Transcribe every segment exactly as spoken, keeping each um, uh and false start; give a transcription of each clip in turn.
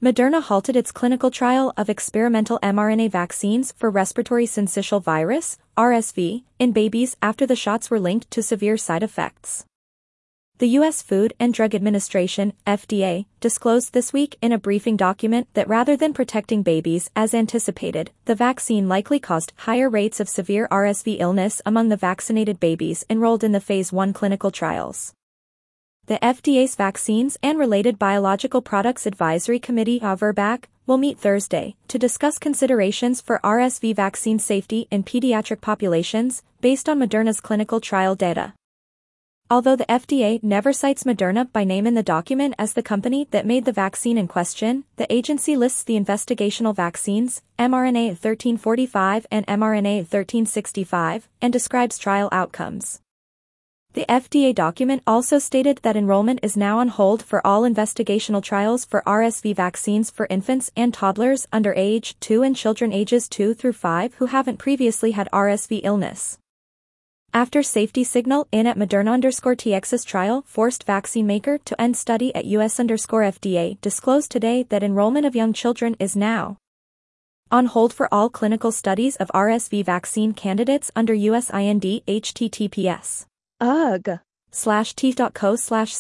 Moderna halted its clinical trial of experimental mRNA vaccines for respiratory syncytial virus, R S V, in babies after the shots were linked to severe side effects. The U S Food and Drug Administration, F D A, disclosed this week in a briefing document that rather than protecting babies as anticipated, the vaccine likely caused higher rates of severe R S V illness among the vaccinated babies enrolled in the phase one clinical trials. The F D A's Vaccines and Related Biological Products Advisory Committee, V R B A C, will meet Thursday to discuss considerations for R S V vaccine safety in pediatric populations based on Moderna's clinical trial data. Although the F D A never cites Moderna by name in the document as the company that made the vaccine in question, the agency lists the investigational vaccines, mRNA thirteen forty-five and mRNA thirteen sixty-five, and describes trial outcomes. The F D A document also stated that enrollment is now on hold for all investigational trials for R S V vaccines for infants and toddlers under age two and children ages two through five who haven't previously had R S V illness. After safety signal in at Moderna underscore T X's trial forced vaccine maker to end study at U S underscore F D A disclosed today that enrollment of young children is now on hold for all clinical studies of R S V vaccine candidates under U S I N D https ugh slash t.co slash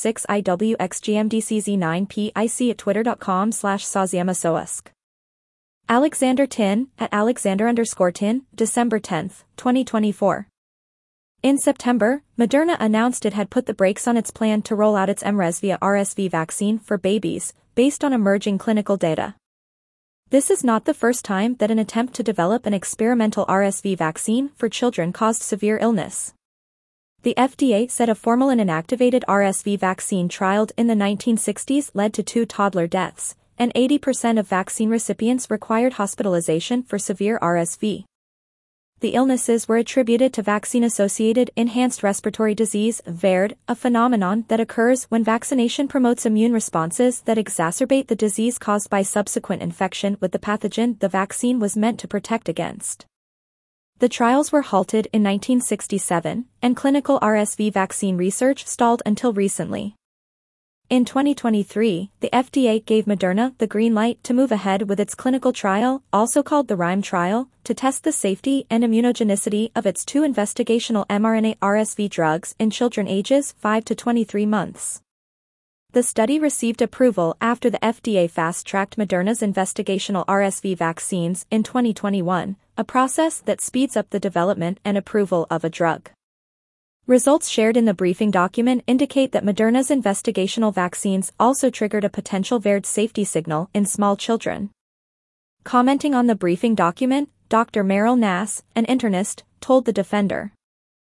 6iwxgmdcz9pic at twitter.com slash saziemasoask. Alexander Tin, at Alexander underscore Tin, December tenth, twenty twenty-four. In September, Moderna announced it had put the brakes on its plan to roll out its mRESVIA R S V vaccine for babies, based on emerging clinical data. This is not the first time that an attempt to develop an experimental R S V vaccine for children caused severe illness. The F D A said a formal and inactivated R S V vaccine trialed in the nineteen sixties led to two toddler deaths, and eighty percent of vaccine recipients required hospitalization for severe R S V. The illnesses were attributed to vaccine-associated enhanced respiratory disease, V A R D, a phenomenon that occurs when vaccination promotes immune responses that exacerbate the disease caused by subsequent infection with the pathogen the vaccine was meant to protect against. The trials were halted in nineteen sixty-seven, and clinical R S V vaccine research stalled until recently. In twenty twenty-three, the F D A gave Moderna the green light to move ahead with its clinical trial, also called the RHYME trial, to test the safety and immunogenicity of its two investigational mRNA R S V drugs in children ages five to twenty-three months. The study received approval after the F D A fast-tracked Moderna's investigational R S V vaccines in twenty twenty-one, a process that speeds up the development and approval of a drug. Results shared in the briefing document indicate that Moderna's investigational vaccines also triggered a potential V A R D safety signal in small children. Commenting on the briefing document, Doctor Meryl Nass, an internist, told The Defender,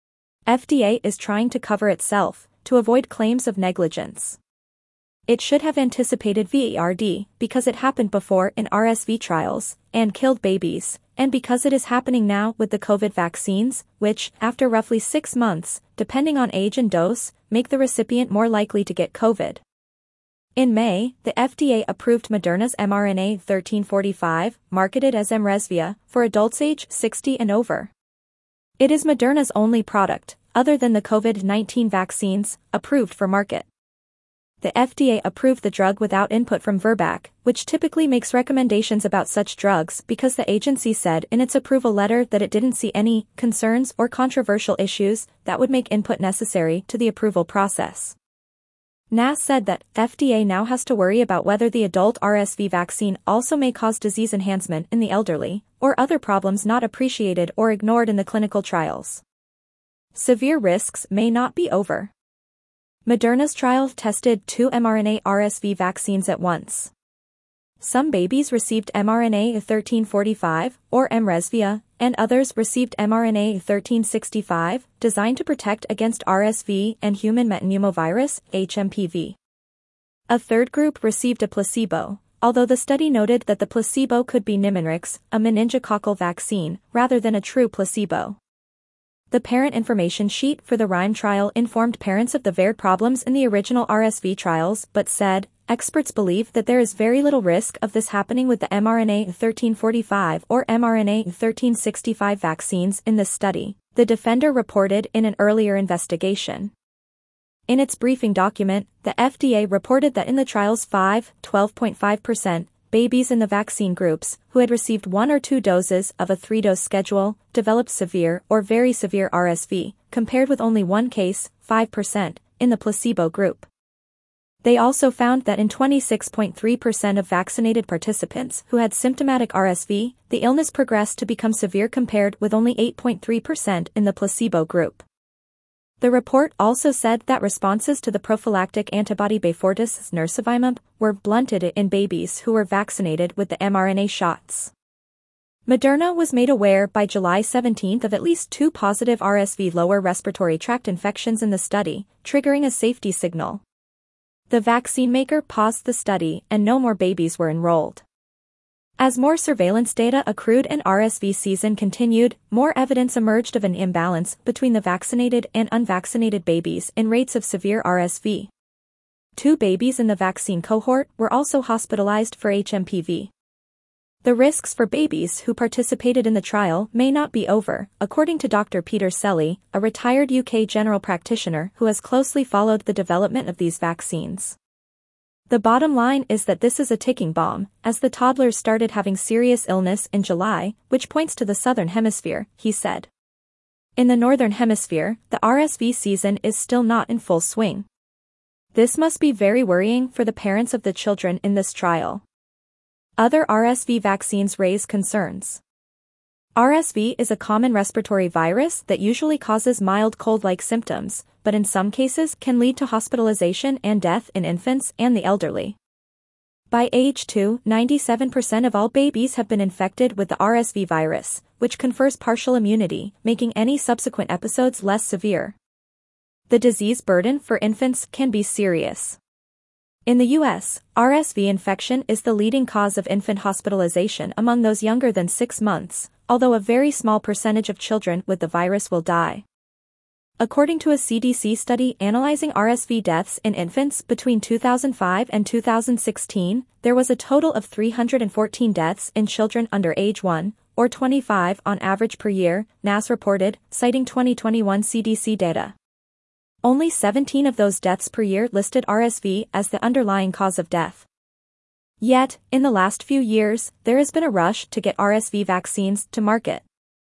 F D A is trying to cover itself, to avoid claims of negligence. It should have anticipated V A R D, because it happened before in R S V trials, and killed babies, and because it is happening now with the COVID vaccines, which, after roughly six months, depending on age and dose, make the recipient more likely to get COVID. In May, the F D A approved Moderna's mRNA thirteen forty-five, marketed as mRESVIA, for adults age sixty and over. It is Moderna's only product, other than the COVID nineteen vaccines, approved for market. The F D A approved the drug without input from V R B A C, which typically makes recommendations about such drugs because the agency said in its approval letter that it didn't see any concerns or controversial issues that would make input necessary to the approval process. Nass said that F D A now has to worry about whether the adult R S V vaccine also may cause disease enhancement in the elderly, or other problems not appreciated or ignored in the clinical trials. Severe risks may not be over. Moderna's trial tested two mRNA R S V vaccines at once. Some babies received mRNA thirteen forty-five, or mRESVIA, and others received mRNA thirteen sixty-five, designed to protect against R S V and human metapneumovirus, H M P V. A third group received a placebo, although the study noted that the placebo could be Pneumonrix, a meningococcal vaccine, rather than a true placebo. The parent information sheet for the RHYME trial informed parents of the V A R D problems in the original R S V trials but said, experts believe that there is very little risk of this happening with the mRNA thirteen forty-five or mRNA thirteen sixty-five vaccines in this study, The Defender reported in an earlier investigation. In its briefing document, the F D A reported that in the trials five, twelve point five percent, babies in the vaccine groups, who had received one or two doses of a three-dose schedule, developed severe or very severe R S V, compared with only one case, five percent, in the placebo group. They also found that in twenty-six point three percent of vaccinated participants who had symptomatic R S V, the illness progressed to become severe compared with only eight point three percent in the placebo group. The report also said that responses to the prophylactic antibody Beyfortus nirsevimab were blunted in babies who were vaccinated with the mRNA shots. Moderna was made aware by July seventeenth of at least two positive R S V lower respiratory tract infections in the study, triggering a safety signal. The vaccine maker paused the study and no more babies were enrolled. As more surveillance data accrued and R S V season continued, more evidence emerged of an imbalance between the vaccinated and unvaccinated babies in rates of severe R S V. Two babies in the vaccine cohort were also hospitalized for H M P V. The risks for babies who participated in the trial may not be over, according to Doctor Peter Selle, a retired U K general practitioner who has closely followed the development of these vaccines. The bottom line is that this is a ticking bomb, as the toddlers started having serious illness in July, which points to the southern hemisphere, he said. In the northern hemisphere, the R S V season is still not in full swing. This must be very worrying for the parents of the children in this trial. Other R S V vaccines raise concerns. R S V is a common respiratory virus that usually causes mild cold-like symptoms, but in some cases can lead to hospitalization and death in infants and the elderly. By age two, ninety-seven percent of all babies have been infected with the R S V virus, which confers partial immunity, making any subsequent episodes less severe. The disease burden for infants can be serious. In the U S, R S V infection is the leading cause of infant hospitalization among those younger than six months, although a very small percentage of children with the virus will die. According to a C D C study analyzing R S V deaths in infants between two thousand five and two thousand sixteen, there was a total of three hundred fourteen deaths in children under age one, or twenty-five on average per year, N A S reported, citing twenty twenty-one C D C data. Only seventeen of those deaths per year listed R S V as the underlying cause of death. Yet, in the last few years, there has been a rush to get R S V vaccines to market.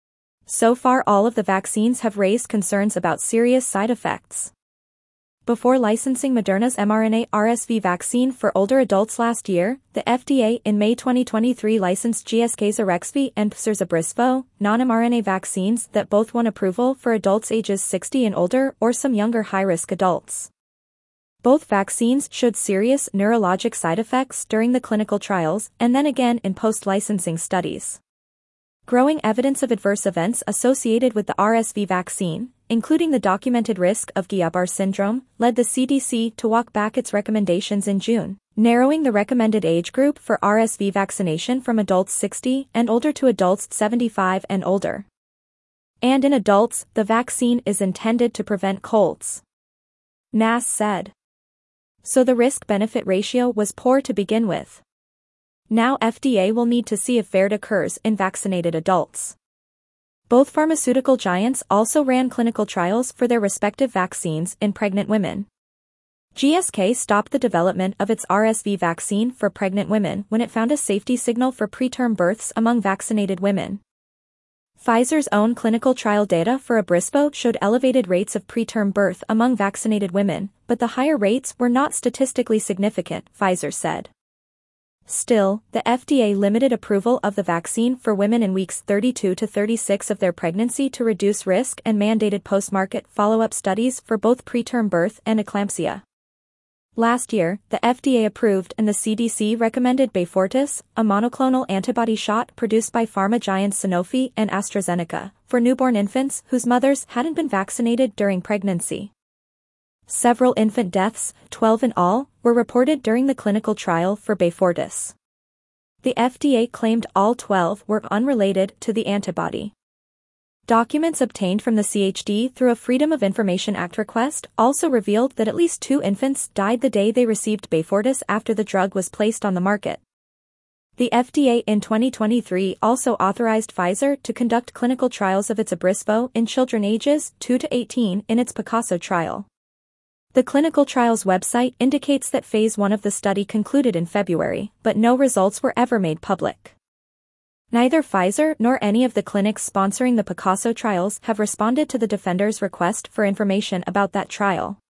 So far, all of the vaccines have raised concerns about serious side effects. Before licensing Moderna's mRNA R S V vaccine for older adults last year, the F D A in May twenty twenty-three licensed G S K's Arexvy and Pfizer's Abrysvo, non-mRNA vaccines that both won approval for adults ages sixty and older or some younger high-risk adults. Both vaccines showed serious neurologic side effects during the clinical trials and then again in post-licensing studies. Growing evidence of adverse events associated with the R S V vaccine, including the documented risk of Guillain-Barré syndrome, led the C D C to walk back its recommendations in June, narrowing the recommended age group for R S V vaccination from adults sixty and older to adults seventy-five and older. And in adults, the vaccine is intended to prevent colds, N A S said. So the risk-benefit ratio was poor to begin with. Now F D A will need to see if V A R D occurs in vaccinated adults. Both pharmaceutical giants also ran clinical trials for their respective vaccines in pregnant women. G S K stopped the development of its R S V vaccine for pregnant women when it found a safety signal for preterm births among vaccinated women. Pfizer's own clinical trial data for Abrysvo showed elevated rates of preterm birth among vaccinated women, but the higher rates were not statistically significant, Pfizer said. Still, the F D A limited approval of the vaccine for women in weeks thirty-two to thirty-six of their pregnancy to reduce risk and mandated post-market follow-up studies for both preterm birth and eclampsia. Last year, the F D A approved and the C D C recommended Beyfortus, a monoclonal antibody shot produced by pharma giants Sanofi and AstraZeneca, for newborn infants whose mothers hadn't been vaccinated during pregnancy. Several infant deaths, twelve in all, were reported during the clinical trial for Beyfortus. The F D A claimed all twelve were unrelated to the antibody. Documents obtained from the C H D through a Freedom of Information Act request also revealed that at least two infants died the day they received Beyfortus after the drug was placed on the market. The F D A in twenty twenty-three also authorized Pfizer to conduct clinical trials of its Abrysvo in children ages two to eighteen in its Picasso trial. The clinical trials website indicates that phase one of the study concluded in February, but no results were ever made public. Neither Pfizer nor any of the clinics sponsoring the Picasso trials have responded to the defenders' request for information about that trial.